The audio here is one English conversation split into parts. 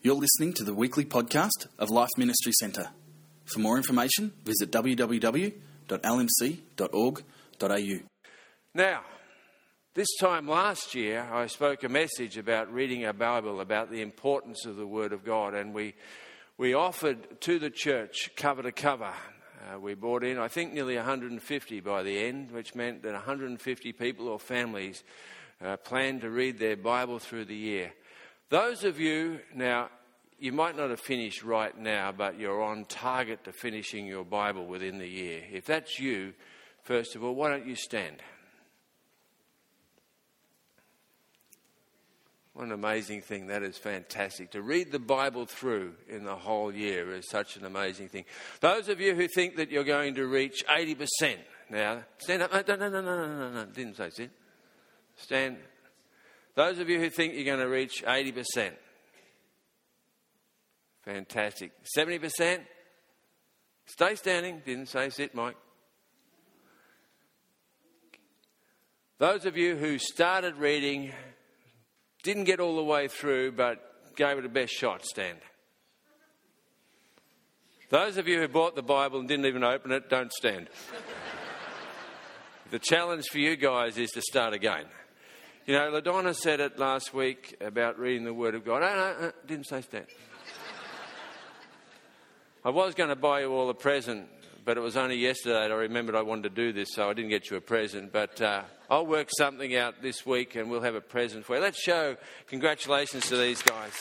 You're listening to the weekly podcast of Life Ministry Centre. For more information, visit www.lmc.org.au. Now, this time last year, I spoke a message about reading our Bible, about the importance of the Word of God, and we offered to the church cover to cover. We brought in, I think, nearly 150 by the end, which meant that 150 people or families planned to read their Bible through the year. Those of you, now, you might not have finished right now, but you're on target to finishing your Bible within the year. If that's you, first of all, why don't you stand? What an amazing thing. That is fantastic. To read the Bible through in the whole year is such an amazing thing. Those of you who think that you're going to reach 80%, now, stand up. No. Didn't say sit. Stand. Those of you who think you're going to reach 80%. Fantastic. 70%. Stay standing. Didn't say sit, Mike. Those of you who started reading, didn't get all the way through, but gave it a best shot, stand. Those of you who bought the Bible and didn't even open it, don't stand. The challenge for you guys is to start again. You know, LaDonna said it last week about reading the Word of God. No, didn't say stand. I was going to buy you all a present, but it was only yesterday that I remembered I wanted to do this, so I didn't get you a present. But I'll work something out this week and we'll have a present for you. Let's show congratulations to these guys.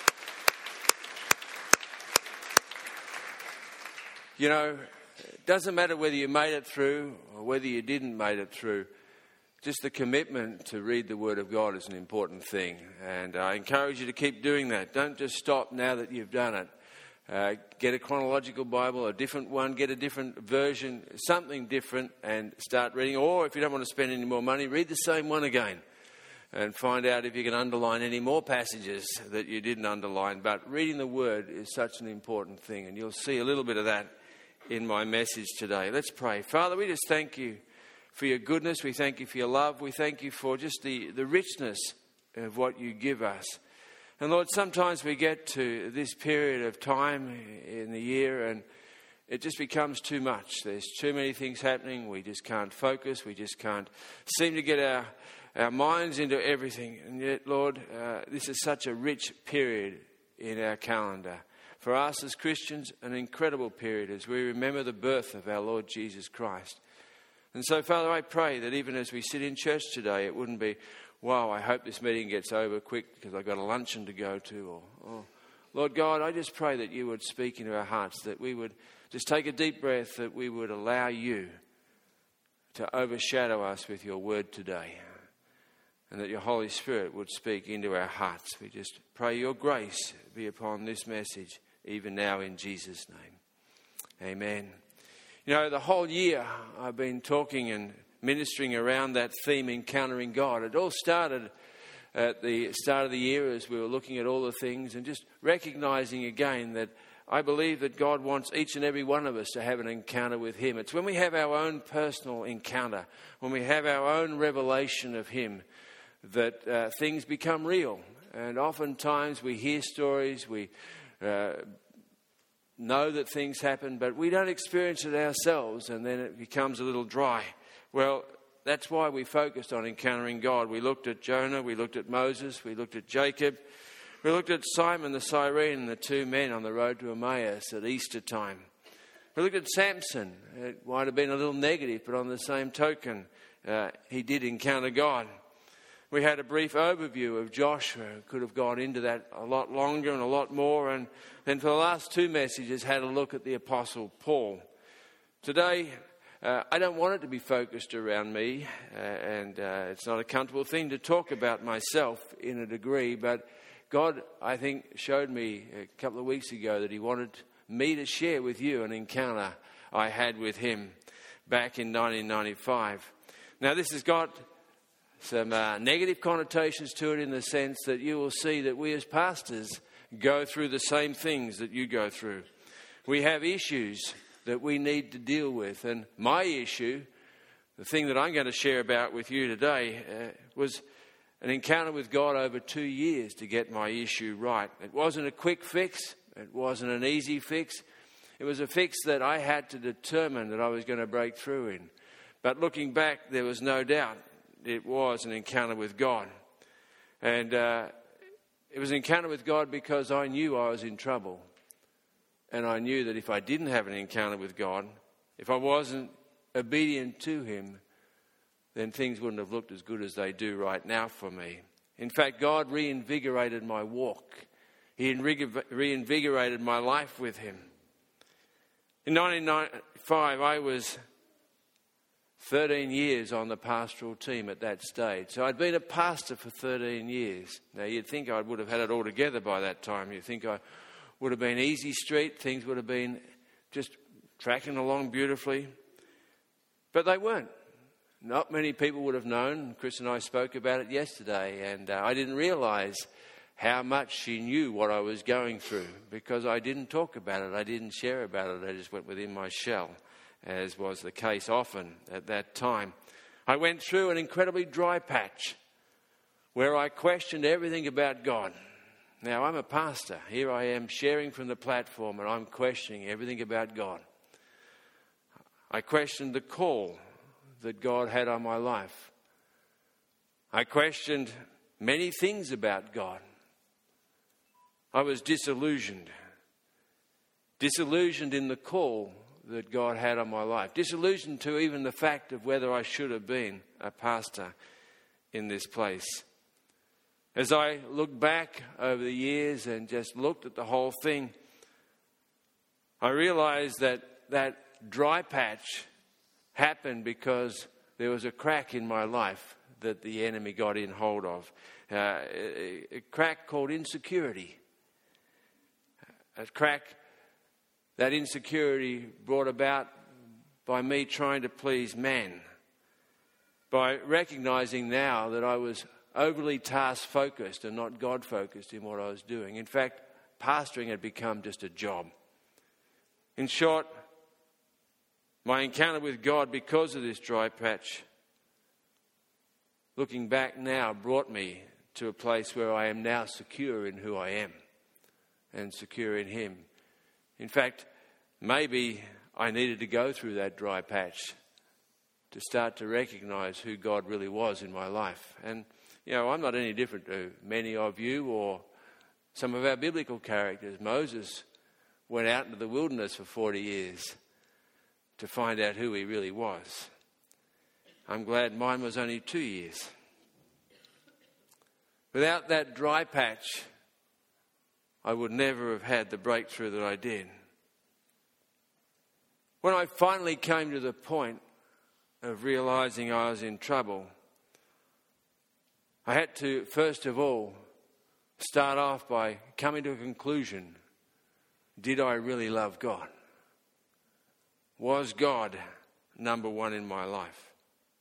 You know, it doesn't matter whether you made it through or whether you didn't make it through. Just the commitment to read the Word of God is an important thing. And I encourage you to keep doing that. Don't just stop now that you've done it. Get a chronological Bible, a different one, get a different version, something different, and start reading. Or if you don't want to spend any more money, read the same one again and find out if you can underline any more passages that you didn't underline. But reading the Word is such an important thing, and you'll see a little bit of that in my message today. Let's pray. Father, we just thank you for your goodness. We thank you for your love. We thank you for just the richness of what you give us. And Lord, sometimes we get to this period of time in the year and it just becomes too much. There's too many things happening. We just can't focus. We just can't seem to get our minds into everything. And yet, Lord, this is such a rich period in our calendar. For us as Christians, an incredible period as we remember the birth of our Lord Jesus Christ. And so, Father, I pray that even as we sit in church today, it wouldn't be, wow, I hope this meeting gets over quick because I've got a luncheon to go to. Or, Lord God, I just pray that you would speak into our hearts, that we would just take a deep breath, that we would allow you to overshadow us with your word today. And that your Holy Spirit would speak into our hearts. We just pray your grace be upon this message, even now in Jesus' name. Amen. You know, the whole year I've been talking and ministering around that theme, encountering God. It all started at the start of the year as we were looking at all the things and just recognizing again that I believe that God wants each and every one of us to have an encounter with him. It's when we have our own personal encounter, when we have our own revelation of him, that things become real. And oftentimes we hear stories, we know that things happen, but we don't experience it ourselves, and then it becomes a little dry. Well, that's why we focused on encountering God. We looked at Jonah, we looked at Moses, we looked at Jacob, we looked at Simon the Cyrene and the two men on the road to Emmaus at Easter time. We looked at Samson. It might have been a little negative, but on the same token, he did encounter God. We had a brief overview of Joshua. Could have gone into that a lot longer and a lot more. And then for the last two messages, had a look at the Apostle Paul. Today, I don't want it to be focused around me. And it's not a comfortable thing to talk about myself in a degree. But God, I think, showed me a couple of weeks ago that he wanted me to share with you an encounter I had with him back in 1995. Now, this has got some negative connotations to it in the sense that you will see that we as pastors go through the same things that you go through. We have issues that we need to deal with. And my issue, the thing that I'm going to share about with you today, was an encounter with God over 2 years to get my issue right. It wasn't a quick fix. It wasn't an easy fix. It was a fix that I had to determine that I was going to break through in. But looking back, there was no doubt it was an encounter with God. And it was an encounter with God because I knew I was in trouble. And I knew that if I didn't have an encounter with God, if I wasn't obedient to Him, then things wouldn't have looked as good as they do right now for me. In fact, God reinvigorated my walk. He reinvigorated my life with Him. In 1995, I was 13 years on the pastoral team at that stage. So I'd been a pastor for 13 years. Now, you'd think I would have had it all together by that time. You'd think I would have been easy street. Things would have been just tracking along beautifully. But they weren't. Not many people would have known. Chris and I spoke about it yesterday, and I didn't realise how much she knew what I was going through because I didn't talk about it. I didn't share about it. I just went within my shell, as was the case often at that time. I went through an incredibly dry patch where I questioned everything about God. Now, I'm a pastor. Here I am sharing from the platform, and I'm questioning everything about God. I questioned the call that God had on my life. I questioned many things about God. I was disillusioned in the call that God had on my life, disillusioned to even the fact of whether I should have been a pastor in this place. As I look back over the years and just looked at the whole thing, I realized that that dry patch happened because there was a crack in my life that the enemy got in hold of. A crack called insecurity. A crack that insecurity brought about by me trying to please man. By recognizing now that I was overly task-focused and not God-focused in what I was doing. In fact, pastoring had become just a job. In short, my encounter with God because of this dry patch, looking back now, brought me to a place where I am now secure in who I am and secure in Him. In fact, maybe I needed to go through that dry patch to start to recognize who God really was in my life. And, you know, I'm not any different to many of you or some of our biblical characters. Moses went out into the wilderness for 40 years to find out who he really was. I'm glad mine was only 2 years. Without that dry patch, I would never have had the breakthrough that I did. When I finally came to the point of realizing I was in trouble, I had to, first of all, start off by coming to a conclusion. Did I really love God? Was God number one in my life?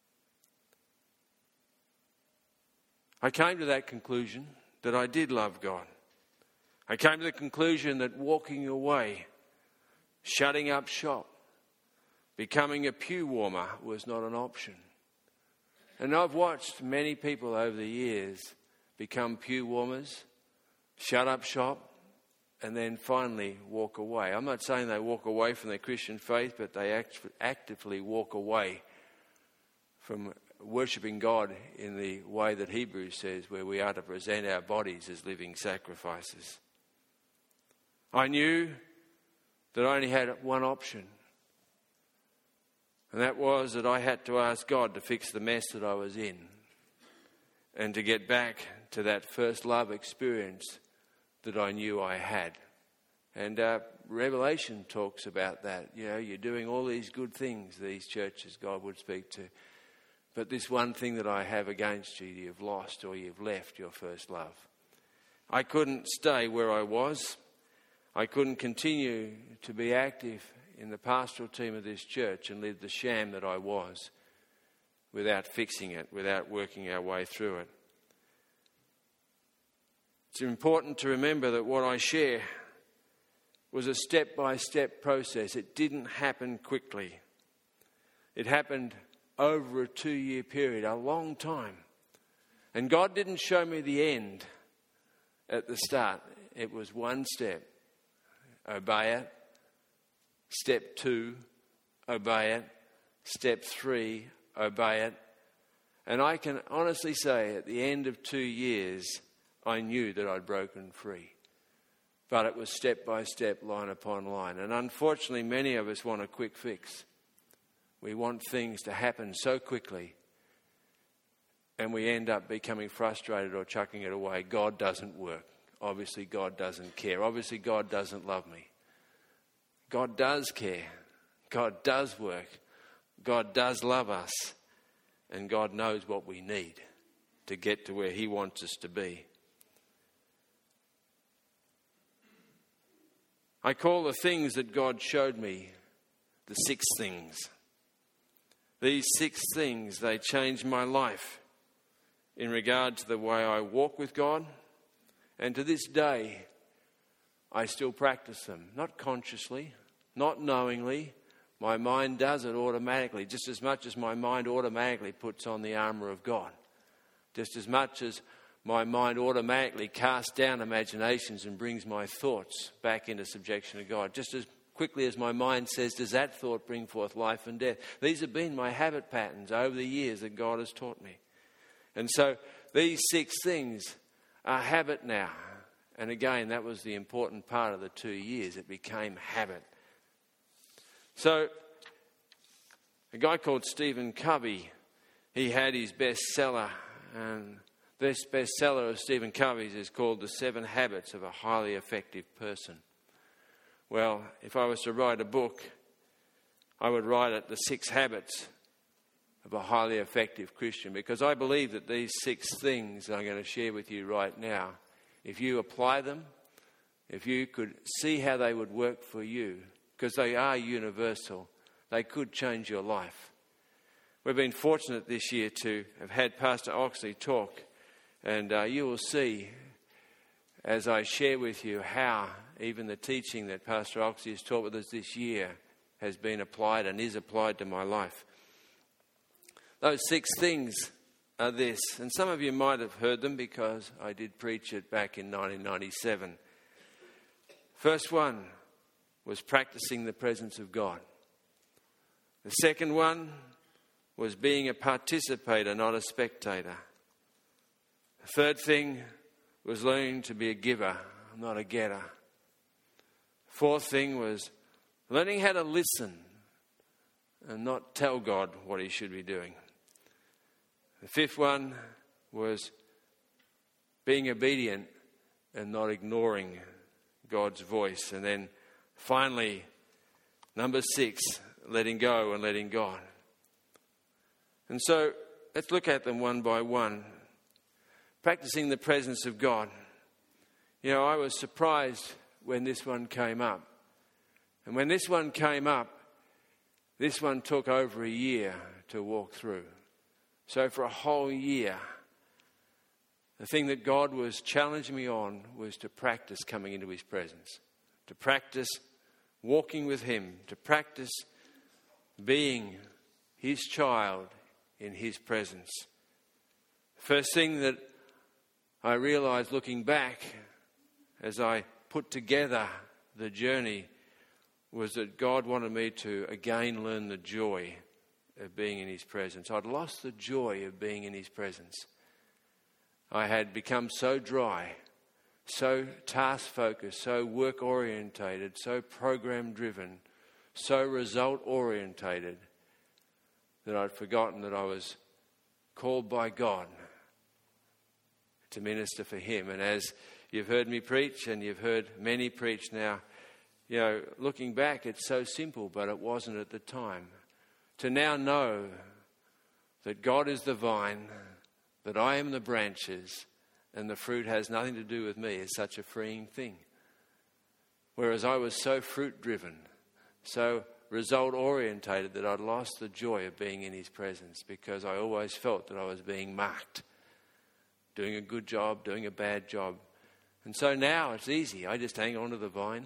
I came to that conclusion that I did love God. I came to the conclusion that walking away, shutting up shop, becoming a pew warmer was not an option. And I've watched many people over the years become pew warmers, shut up shop, and then finally walk away. I'm not saying they walk away from their Christian faith, but they actively walk away from worshipping God in the way that Hebrews says, where we are to present our bodies as living sacrifices. I knew that I only had one option, and that was that I had to ask God to fix the mess that I was in and to get back to that first love experience that I knew I had. And Revelation talks about that. You know, you're doing all these good things, these churches God would speak to. But this one thing that I have against you, you've lost or you've left your first love. I couldn't stay where I was. I couldn't continue to be active in the pastoral team of this church and live the sham that I was without fixing it, without working our way through it. It's important to remember that what I share was a step-by-step process. It didn't happen quickly. It happened over a 2-year period, a long time. And God didn't show me the end at the start. It was one step. Obey it. Step 2, obey it. Step 3, obey it. And I can honestly say at the end of 2 years, I knew that I'd broken free. But it was step by step, line upon line. And unfortunately, many of us want a quick fix. We want things to happen so quickly. And we end up becoming frustrated or chucking it away. God doesn't work. Obviously, God doesn't care. Obviously, God doesn't love me. God does care. God does work. God does love us. And God knows what we need to get to where He wants us to be. I call the things that God showed me the 6 things. These 6 things, they changed my life in regard to the way I walk with God. And to this day, I still practice them. Not consciously, not knowingly. My mind does it automatically, just as much as my mind automatically puts on the armour of God. Just as much as my mind automatically casts down imaginations and brings my thoughts back into subjection to God. Just as quickly as my mind says, does that thought bring forth life and death? These have been my habit patterns over the years that God has taught me. And so these 6 things are habit now. And again, that was the important part of the 2 years. It became habit. So, a guy called Stephen Covey, he had his bestseller, and this bestseller of Stephen Covey's is called The 7 Habits of a Highly Effective Person. Well, if I was to write a book, I would write it The 6 Habits of a Highly Effective Christian, because I believe that these 6 things I'm going to share with you right now, if you apply them, if you could see how they would work for you, because they are universal, they could change your life. We've been fortunate this year to have had Pastor Oxley talk, and you will see as I share with you how even the teaching that Pastor Oxley has taught with us this year has been applied and is applied to my life. Those 6 things are this, and some of you might have heard them because I did preach it back in 1997. First one was practicing the presence of God. The second one was being a participator, not a spectator. The third thing was learning to be a giver, not a getter. Fourth thing was learning how to listen and not tell God what He should be doing. The fifth one was being obedient and not ignoring God's voice. And then finally, number 6, letting go and letting God. And so let's look at them one by one. Practicing the presence of God. You know, I was surprised when this one came up. And when this one came up, this one took over a year to walk through. So for a whole year, the thing that God was challenging me on was to practice coming into His presence. To practice walking with Him. To practice being His child in His presence. First thing that I realized looking back as I put together the journey was that God wanted me to again learn the joy of being in His presence. I'd lost the joy of being in His presence. I had become so dry, so task-focused, so work-orientated, so program-driven, so result-orientated that I'd forgotten that I was called by God to minister for Him. And as you've heard me preach, and you've heard many preach now, you know, looking back, it's so simple, but it wasn't at the time. To now know that God is the vine, that I am the branches, and the fruit has nothing to do with me is such a freeing thing. Whereas I was so fruit-driven, so result-orientated that I'd lost the joy of being in His presence because I always felt that I was being marked, doing a good job, doing a bad job. And so now it's easy. I just hang on to the vine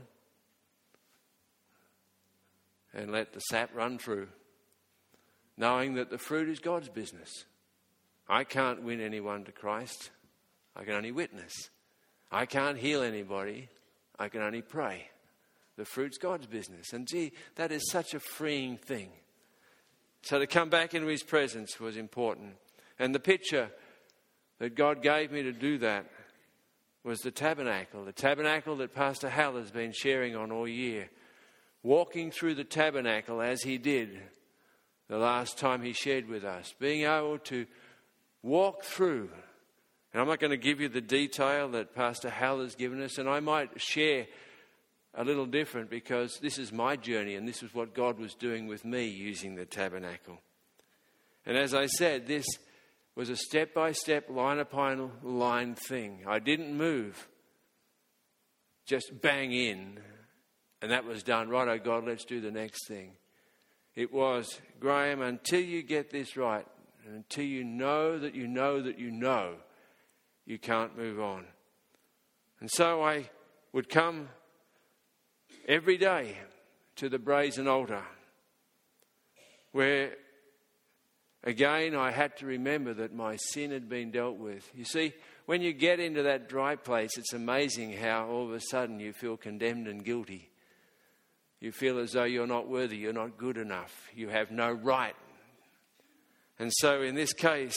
and let the sap run through, knowing that the fruit is God's business. I can't win anyone to Christ. I can only witness. I can't heal anybody. I can only pray. The fruit's God's business. And gee, that is such a freeing thing. So to come back into his presence was important. And the picture that God gave me to do that was the tabernacle that Pastor Hal has been sharing on all year. Walking through the tabernacle as he did the last time he shared with us. Being able to walk through. And I'm not going to give you the detail that Pastor Hal has given us. And I might share a little different because this is my journey and this is what God was doing with me using the tabernacle. And as I said, this was a step-by-step, line-upon-line thing. I didn't move, just bang in, and that was done. Right, oh God, let's do the next thing. It was, Graham, until you get this right, and until you know that you know that you know, you can't move on. And so I would come every day to the brazen altar where again I had to remember that my sin had been dealt with. You see, when you get into that dry place, it's amazing how all of a sudden you feel condemned and guilty. You feel as though you're not worthy, you're not good enough, you have no right. And so in this case,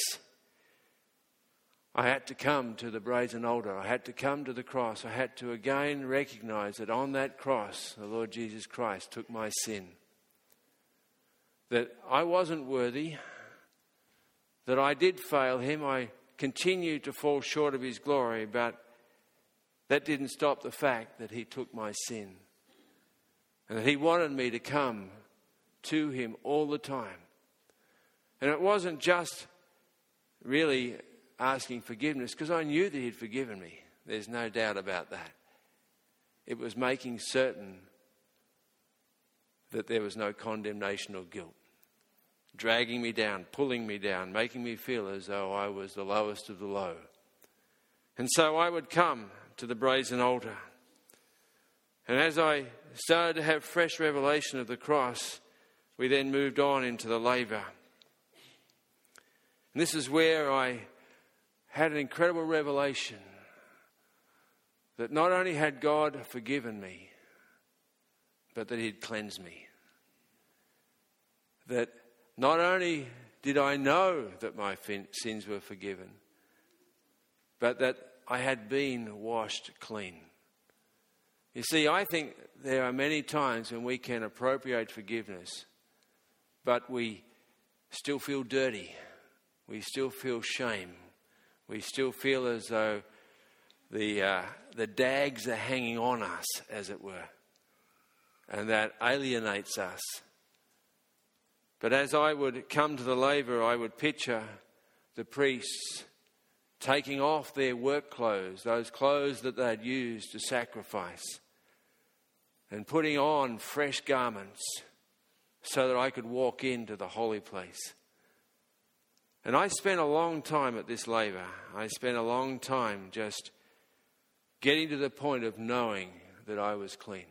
I had to come to the brazen altar. I had to come to the cross. I had to again recognize that on that cross, the Lord Jesus Christ took my sin. That I wasn't worthy, that I did fail him. I continued to fall short of his glory, but that didn't stop the fact that he took my sin. And that he wanted me to come to him all the time. And it wasn't just really asking forgiveness, because I knew that he'd forgiven me. There's no doubt about that. It was making certain that there was no condemnation or guilt. Dragging me down, pulling me down, making me feel as though I was the lowest of the low. And so I would come to the brazen altar. And as I started to have fresh revelation of the cross, we then moved on into the laver. And this is where I had an incredible revelation that not only had God forgiven me, but that he'd cleansed me. That not only did I know that my sins were forgiven, but that I had been washed clean. You see, I think there are many times when we can appropriate forgiveness, but we still feel dirty. We still feel shame. We still feel as though the dags are hanging on us, as it were, and that alienates us. But as I would come to the laver, I would picture the priests taking off their work clothes, those clothes that they'd used to sacrifice, and putting on fresh garments so that I could walk into the holy place. And I spent a long time at this laver. I spent a long time just getting to the point of knowing that I was clean.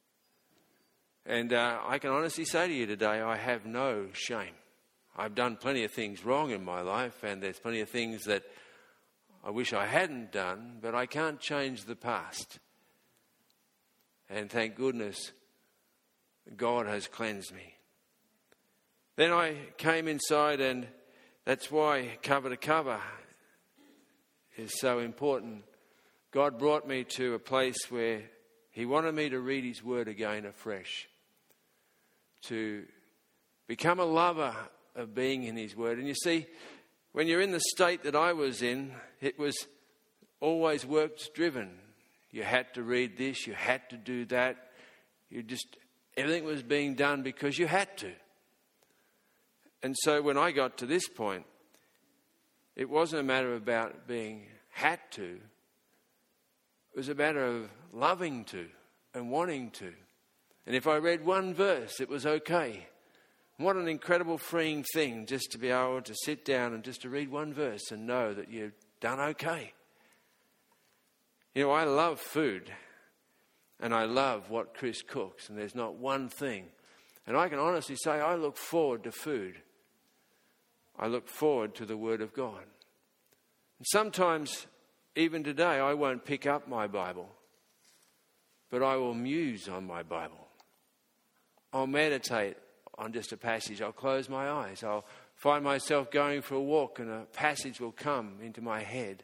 And I can honestly say to you today, I have no shame. I've done plenty of things wrong in my life, and there's plenty of things that I wish I hadn't done, but I can't change the past. And thank goodness, God has cleansed me. Then I came inside, and that's why cover to cover is so important. God brought me to a place where he wanted me to read his word again afresh, to become a lover of being in his word. And you see, when you're in the state that I was in, it was always works driven. You had to read this, you had to do that. Everything was being done because you had to. And so when I got to this point, it wasn't a matter about being had to. It was a matter of loving to and wanting to. And if I read one verse, it was okay. What an incredible freeing thing just to be able to sit down and just to read one verse and know that you've done okay. You know, I love food and I love what Chris cooks, and there's not one thing. And I can honestly say I look forward to food. I look forward to the Word of God. And sometimes, even today, I won't pick up my Bible, but I will muse on my Bible. I'll meditate on just a passage. I'll close my eyes. I'll find myself going for a walk and a passage will come into my head.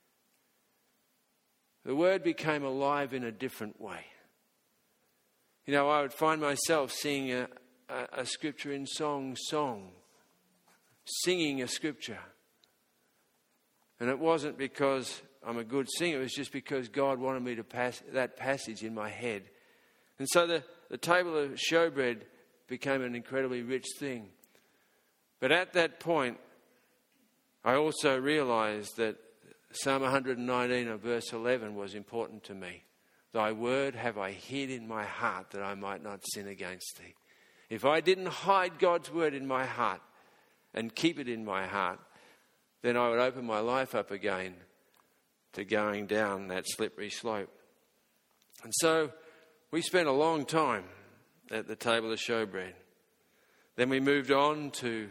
The Word became alive in a different way. You know, I would find myself singing a scripture in song, singing a scripture. And it wasn't because I'm a good singer, it was just because God wanted me to pass that passage in my head. And so the table of showbread became an incredibly rich thing. But at that point, I also realized that Psalm 119 and verse 11 was important to me. Thy word have I hid in my heart that I might not sin against thee. If I didn't hide God's word in my heart and keep it in my heart, then I would open my life up again to going down that slippery slope. And so we spent a long time at the table of showbread. Then we moved on to...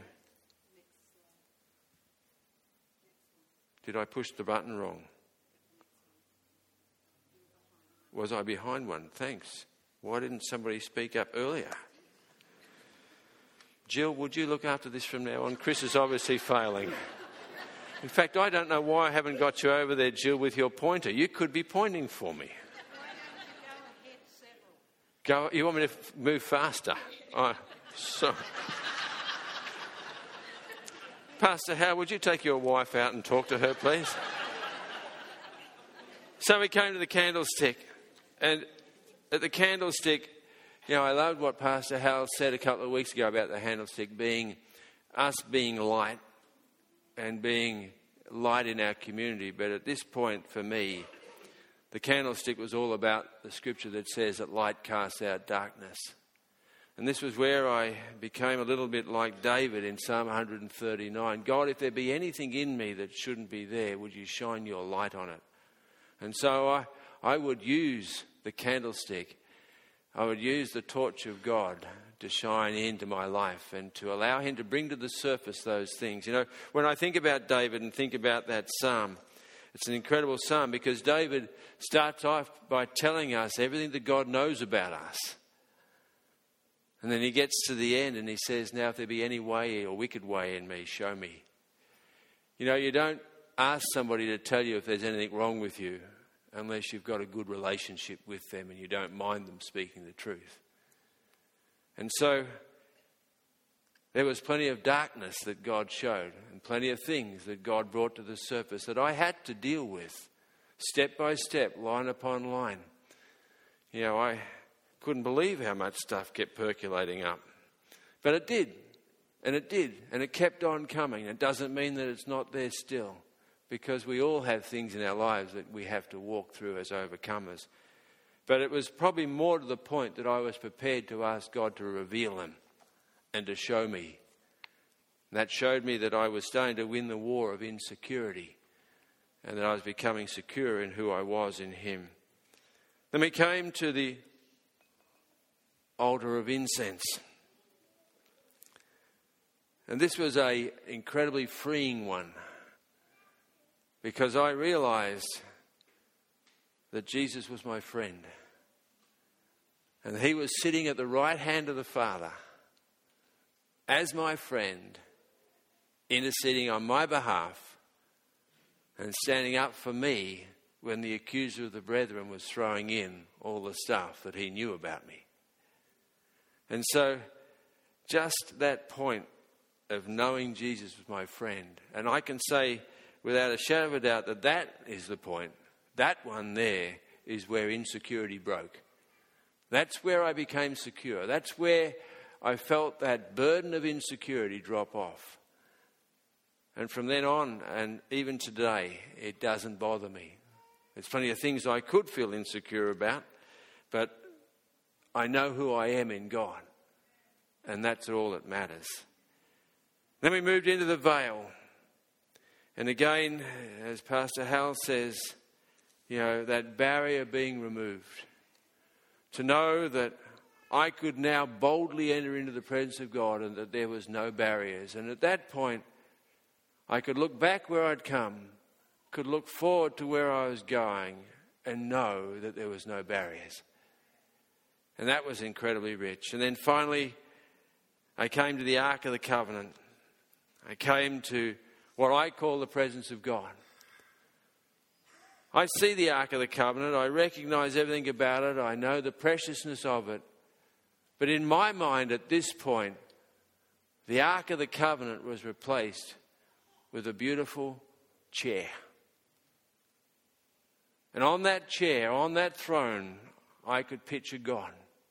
Did I push the button wrong? Was I behind one? Thanks. Why didn't somebody speak up earlier? Jill, would you look after this from now on? Chris is obviously failing. In fact, I don't know why I haven't got you over there, Jill, with your pointer. You could be pointing for me. Go. You want me to move faster? Oh, so. Pastor Hal, would you take your wife out and talk to her, please? So we came to the candlestick. And at the candlestick, you know, I loved what Pastor Hal said a couple of weeks ago about the candlestick being us being light and being light in our community. But at this point, for me, the candlestick was all about the scripture that says that light casts out darkness. And this was where I became a little bit like David in Psalm 139. God, if there be anything in me that shouldn't be there, would you shine your light on it? And so I would use the candlestick. I would use the torch of God to shine into my life and to allow him to bring to the surface those things. You know, when I think about David and think about that psalm, it's an incredible psalm because David starts off by telling us everything that God knows about us. And then he gets to the end and he says, now if there be any way or wicked way in me, show me. You know, you don't ask somebody to tell you if there's anything wrong with you unless you've got a good relationship with them and you don't mind them speaking the truth. And so there was plenty of darkness that God showed and plenty of things that God brought to the surface that I had to deal with step by step, line upon line. You know, I couldn't believe how much stuff kept percolating up. But it did, and it kept on coming. It doesn't mean that it's not there still, because we all have things in our lives that we have to walk through as overcomers. But it was probably more to the point that I was prepared to ask God to reveal them and to show me. And that showed me that I was starting to win the war of insecurity and that I was becoming secure in who I was in him. Then we came to the altar of incense. And this was an incredibly freeing one because I realized that Jesus was my friend. And he was sitting at the right hand of the Father as my friend, interceding on my behalf and standing up for me when the accuser of the brethren was throwing in all the stuff that he knew about me. And so just that point of knowing Jesus was my friend, and I can say without a shadow of a doubt that that is the point. That one there is where insecurity broke. That's where I became secure. That's where I felt that burden of insecurity drop off. And from then on, and even today, it doesn't bother me. There's plenty of things I could feel insecure about, but I know who I am in God. And that's all that matters. Then we moved into the veil. And again, as Pastor Hal says, you know, that barrier being removed. To know that I could now boldly enter into the presence of God and that there was no barriers. And at that point, I could look back where I'd come, could look forward to where I was going, and know that there was no barriers. And that was incredibly rich. And then finally, I came to the Ark of the Covenant. I came to what I call the presence of God. I see the Ark of the Covenant. I recognize everything about it. I know the preciousness of it. But in my mind at this point, the Ark of the Covenant was replaced with a beautiful chair. And on that chair, on that throne, I could picture God.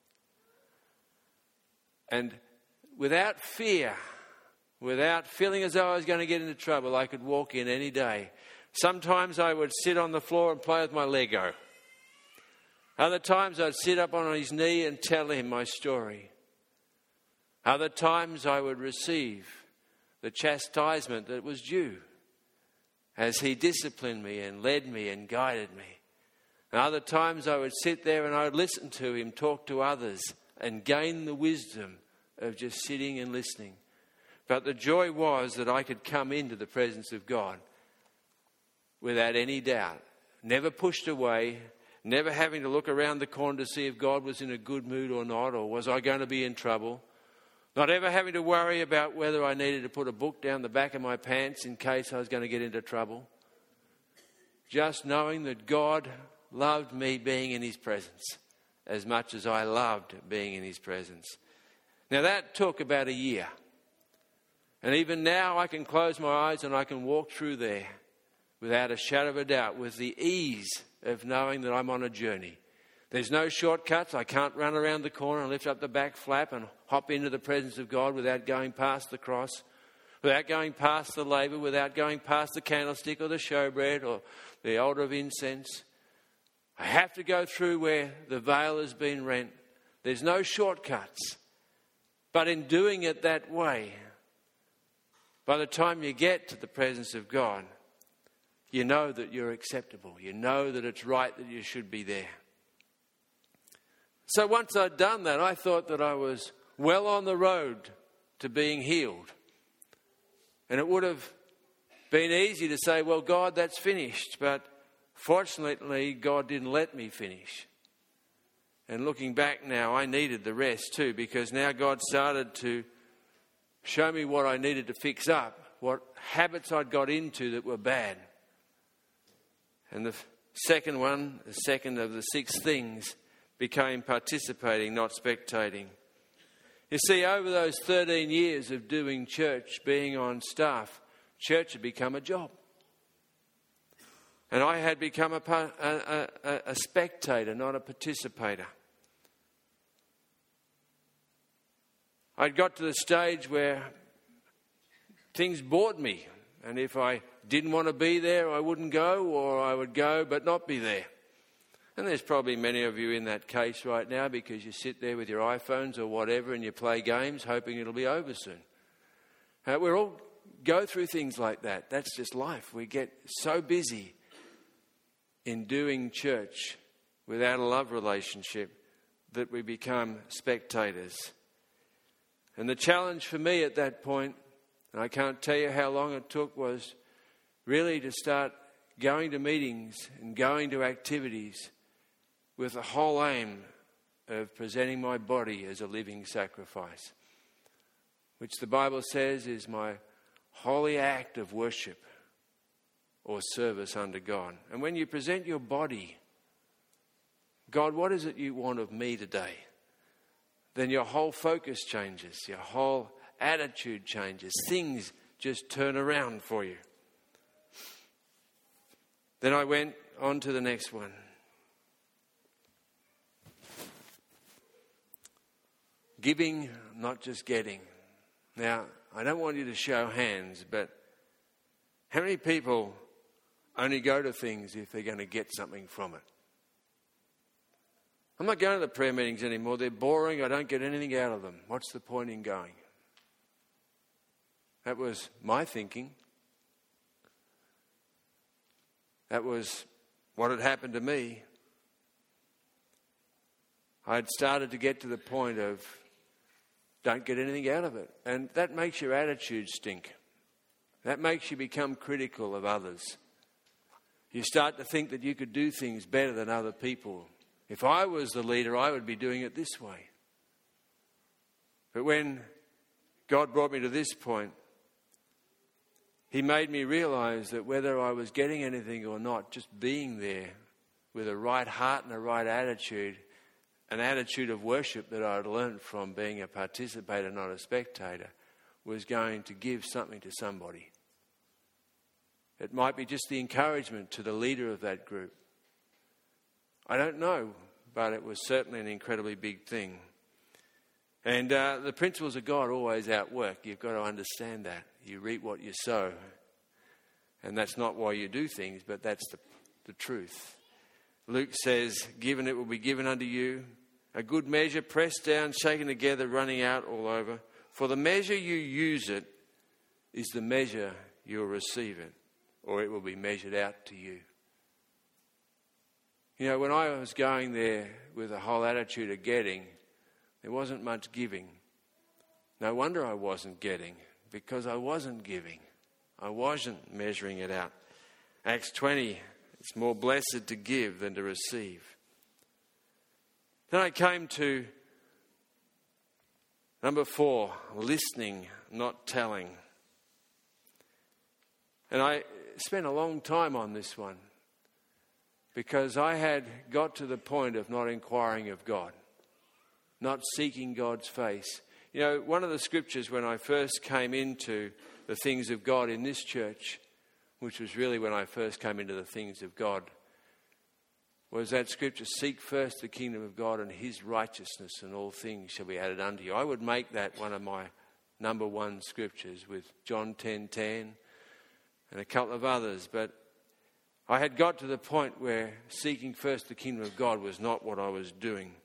And without fear, without feeling as though I was going to get into trouble, I could walk in any day. Sometimes I would sit on the floor and play with my Lego. Other times I'd sit up on his knee and tell him my story. Other times I would receive the chastisement that was due as he disciplined me and led me and guided me. And other times I would sit there and I would listen to him talk to others and gain the wisdom of just sitting and listening. But the joy was that I could come into the presence of God without any doubt, never pushed away, never having to look around the corner to see if God was in a good mood or not, or was I going to be in trouble. Not ever having to worry about whether I needed to put a book down the back of my pants in case I was going to get into trouble. Just knowing that God loved me being in his presence as much as I loved being in his presence. Now that took about a year. And even now I can close my eyes and I can walk through there without a shadow of a doubt, with the ease of knowing that I'm on a journey. There's no shortcuts. I can't run around the corner and lift up the back flap and hop into the presence of God without going past the cross, without going past the laver, without going past the candlestick or the showbread or the altar of incense. I have to go through where the veil has been rent. There's no shortcuts. But in doing it that way, by the time you get to the presence of God, you know that you're acceptable. You know that it's right that you should be there. So once I'd done that, I thought that I was well on the road to being healed. And it would have been easy to say, well, God, that's finished. But fortunately, God didn't let me finish. And looking back now, I needed the rest too, because now God started to show me what I needed to fix up, what habits I'd got into that were bad. And the second one, the second of the 6 things, became participating, not spectating. You see, over those 13 years of doing church, being on staff, church had become a job. And I had become a spectator, not a participator. I'd got to the stage where things bored me. And if I didn't want to be there, I wouldn't go, or I would go but not be there. And there's probably many of you in that case right now, because you sit there with your iPhones or whatever and you play games hoping it'll be over soon. We all go through things like that. That's just life. We get so busy in doing church without a love relationship that we become spectators. And the challenge for me at that point, and I can't tell you how long it took, was really to start going to meetings and going to activities with the whole aim of presenting my body as a living sacrifice, which the Bible says is my holy act of worship or service unto God. And when you present your body, God, what is it you want of me today? Then your whole focus changes, your whole attitude changes. Things just turn around for you. Then I went on to the next one. Giving, not just getting. Now, I don't want you to show hands, but how many people only go to things if they're going to get something from it? I'm not going to the prayer meetings anymore. They're boring. I don't get anything out of them. What's the point in going? That was my thinking. That was what had happened to me. I'd started to get to the point of don't get anything out of it. And that makes your attitude stink. That makes you become critical of others. You start to think that you could do things better than other people. If I was the leader, I would be doing it this way. But when God brought me to this point, He made me realize that whether I was getting anything or not, just being there with a right heart and a right attitude, an attitude of worship that I'd learned from being a participator, not a spectator, was going to give something to somebody. It might be just the encouragement to the leader of that group. I don't know, but it was certainly an incredibly big thing. And the principles of God always outwork. You've got to understand that. You reap what you sow. And that's not why you do things, but that's the truth. Luke says, "Given it will be given unto you, a good measure, pressed down, shaken together, running out all over. For the measure you use it is the measure you'll receive it, or it will be measured out to you." You know, when I was going there with a whole attitude of getting, there wasn't much giving. No wonder I wasn't getting, because I wasn't giving. I wasn't measuring it out. Acts 20, it's more blessed to give than to receive. Then I came to number 4, listening, not telling. And I spent a long time on this one because I had got to the point of not inquiring of God, not seeking God's face. You know, one of the scriptures when I first came into the things of God in this church, which was really when I first came into the things of God, was that scripture, "Seek first the kingdom of God and His righteousness, and all things shall be added unto you." I would make that one of my number 1 scriptures, with John 10:10 and a couple of others. But I had got to the point where seeking first the kingdom of God was not what I was doing.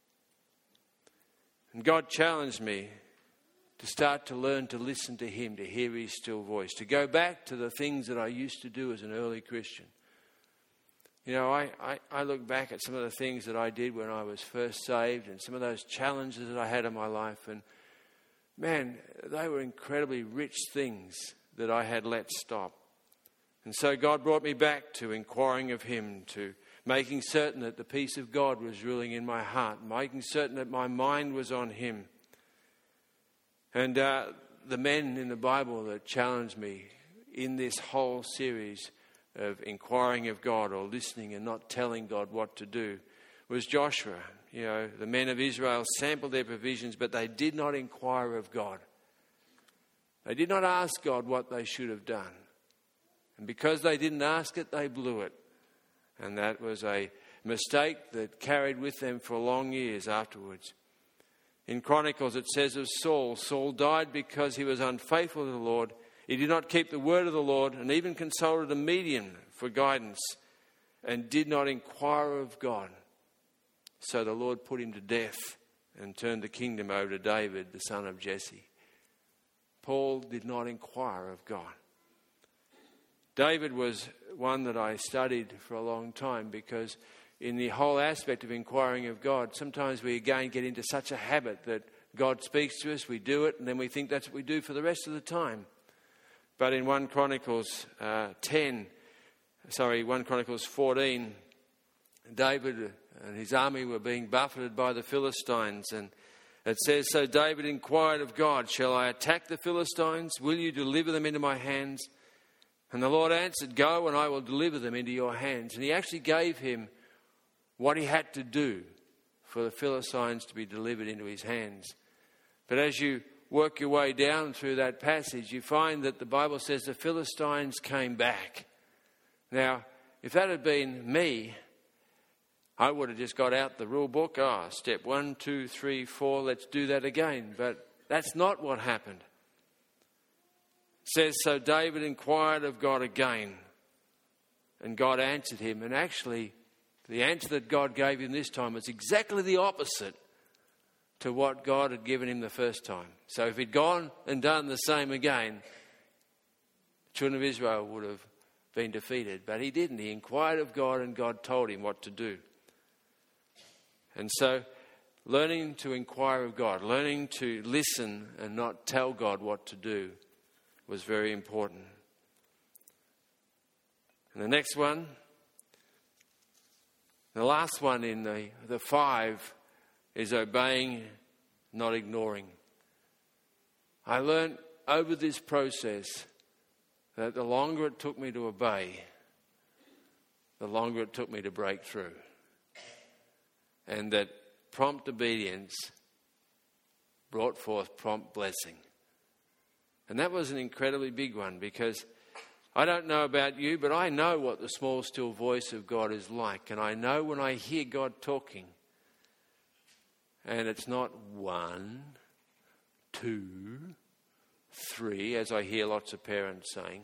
And God challenged me to start to learn to listen to Him, to hear His still voice, to go back to the things that I used to do as an early Christian. You know, I look back at some of the things that I did when I was first saved and some of those challenges that I had in my life, and man, they were incredibly rich things that I had let stop. And so God brought me back to inquiring of Him, to making certain that the peace of God was ruling in my heart, making certain that my mind was on Him. And the men in the Bible that challenged me in this whole series of inquiring of God, or listening and not telling God what to do, was Joshua. You know, the men of Israel sampled their provisions, but they did not inquire of God. They did not ask God what they should have done. And because they didn't ask it, they blew it. And that was a mistake that carried with them for long years afterwards. In Chronicles it says of Saul, "Saul died because he was unfaithful to the Lord. He did not keep the word of the Lord, and even consulted a medium for guidance, and did not inquire of God. So the Lord put him to death and turned the kingdom over to David, the son of Jesse." Paul did not inquire of God. David was one that I studied for a long time, because in the whole aspect of inquiring of God, sometimes we again get into such a habit that God speaks to us, we do it, and then we think that's what we do for the rest of the time. But in 1 Chronicles 14, David and his army were being buffeted by the Philistines, and it says, "So David inquired of God, 'Shall I attack the Philistines? Will you deliver them into my hands?' And the Lord answered, 'Go, and I will deliver them into your hands.'" And He actually gave him what he had to do for the Philistines to be delivered into his hands. But as you work your way down through that passage, you find that the Bible says the Philistines came back. Now, if that had been me, I would have just got out the rule book. Step 1, 2, 3, 4, let's do that again. But that's not what happened. It says, "So David inquired of God again, and God answered him." And actually, the answer that God gave him this time was exactly the opposite to what God had given him the first time. So if he'd gone and done the same again, the children of Israel would have been defeated. But he didn't. He inquired of God, and God told him what to do. And so learning to inquire of God, learning to listen and not tell God what to do, was very important. And the next one, the last one in the 5, is obeying, not ignoring. I learned over this process that the longer it took me to obey, the longer it took me to break through. And that prompt obedience brought forth prompt blessing. And that was an incredibly big one, because I don't know about you, but I know what the small, still voice of God is like. And I know when I hear God talking, and it's not 1, 2, 3, as I hear lots of parents saying.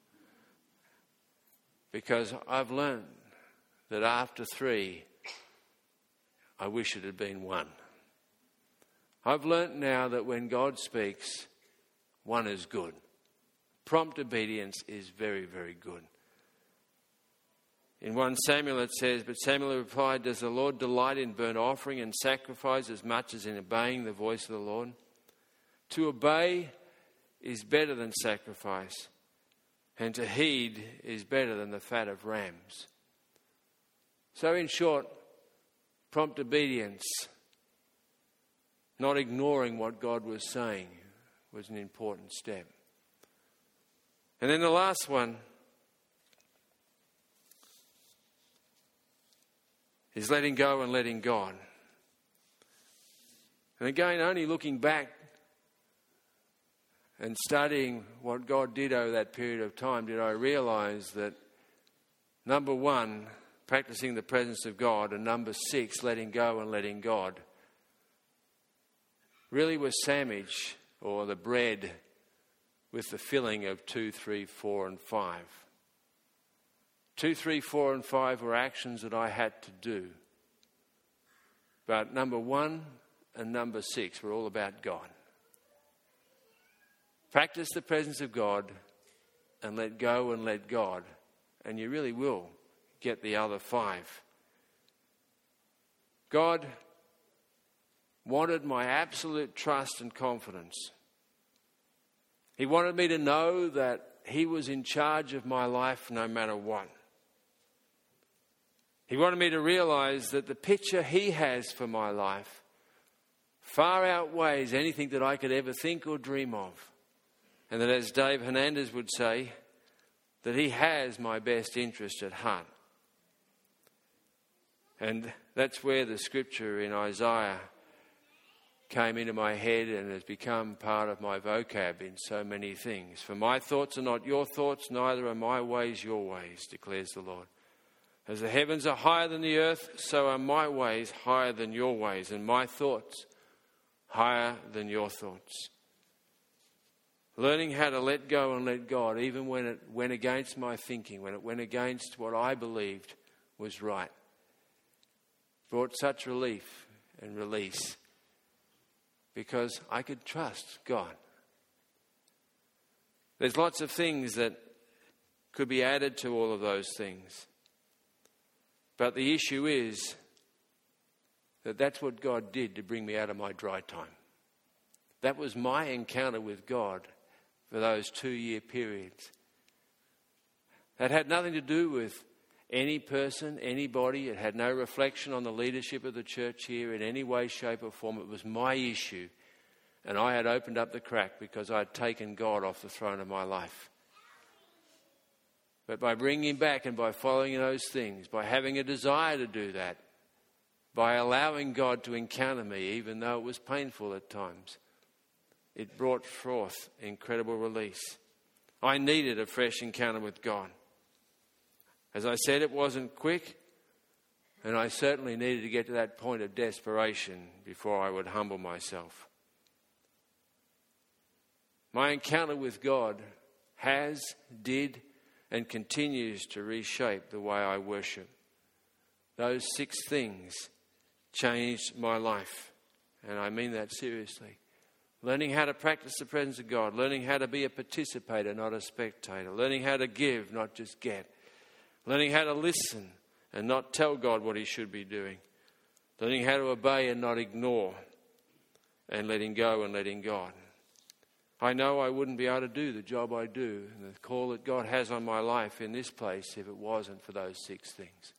Because I've learned that after 3, I wish it had been 1. I've learnt now that when God speaks, 1 is good. Prompt obedience is very, very good. In 1 Samuel it says, "But Samuel replied, 'Does the Lord delight in burnt offering and sacrifice as much as in obeying the voice of the Lord? To obey is better than sacrifice, and to heed is better than the fat of rams.'" So in short, prompt obedience, not ignoring what God was saying, was an important step. And then the last one is letting go and letting God. And again, only looking back and studying what God did over that period of time, did I realize that, number 1, practicing the presence of God, and number 6, letting go and letting God, really was sandwich, or the bread, with the filling of 2, 3, 4 and 5. 2, 3, 4 and 5 were actions that I had to do. But number 1 and number 6 were all about God. Practice the presence of God and let go and let God, and you really will get the other 5. God wanted my absolute trust and confidence. He wanted me to know that He was in charge of my life no matter what. He wanted me to realize that the picture He has for my life far outweighs anything that I could ever think or dream of. And that, as Dave Hernandez would say, that He has my best interest at heart. And that's where the scripture in Isaiah came into my head and has become part of my vocab in so many things. "For my thoughts are not your thoughts, neither are my ways your ways, declares the Lord. As the heavens are higher than the earth, so are my ways higher than your ways, and my thoughts higher than your thoughts." Learning how to let go and let God, even when it went against my thinking, when it went against what I believed was right, brought such relief and release, because I could trust God. There's lots of things that could be added to all of those things. But the issue is that that's what God did to bring me out of my dry time. That was my encounter with God for those 2-year periods. That had nothing to do with any person, anybody. It had no reflection on the leadership of the church here in any way, shape or form. It was my issue. And I had opened up the crack because I had taken God off the throne of my life. But by bringing Him back and by following those things, by having a desire to do that, by allowing God to encounter me, even though it was painful at times, it brought forth incredible release. I needed a fresh encounter with God. As I said, it wasn't quick, and I certainly needed to get to that point of desperation before I would humble myself. My encounter with God has, did, and continues to reshape the way I worship. Those 6 things changed my life, and I mean that seriously. Learning how to practice the presence of God, learning how to be a participator, not a spectator, learning how to give, not just get, learning how to listen and not tell God what He should be doing, learning how to obey and not ignore, and letting go and letting God. I know I wouldn't be able to do the job I do and the call that God has on my life in this place if it wasn't for those 6 things.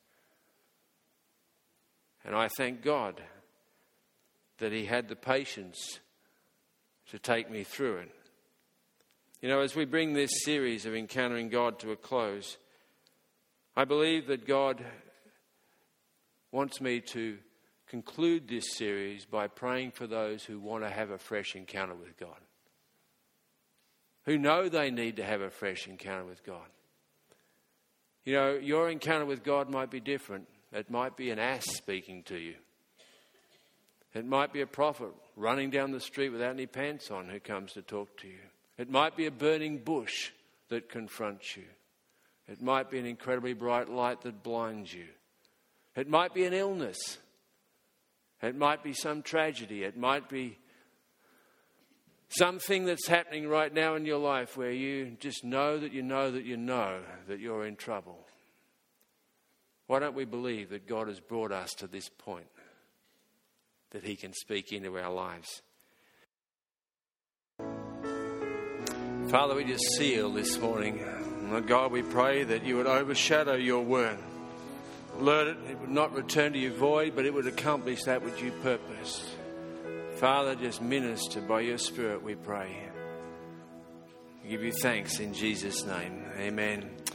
And I thank God that He had the patience to take me through it. You know, as we bring this series of Encountering God to a close, I believe that God wants me to conclude this series by praying for those who want to have a fresh encounter with God, who know they need to have a fresh encounter with God. You know, your encounter with God might be different. It might be an ass speaking to you. It might be a prophet running down the street without any pants on who comes to talk to you. It might be a burning bush that confronts you. It might be an incredibly bright light that blinds you. It might be an illness. It might be some tragedy. It might be something that's happening right now in your life where you just know that you know that you know that you're in trouble. Why don't we believe that God has brought us to this point, that He can speak into our lives? Father, we just seal this morning. Lord God, we pray that you would overshadow your word. Lord, it would not return to you void, but it would accomplish that which you purposed. Father, just minister by your Spirit, we pray. We give you thanks in Jesus' name. Amen.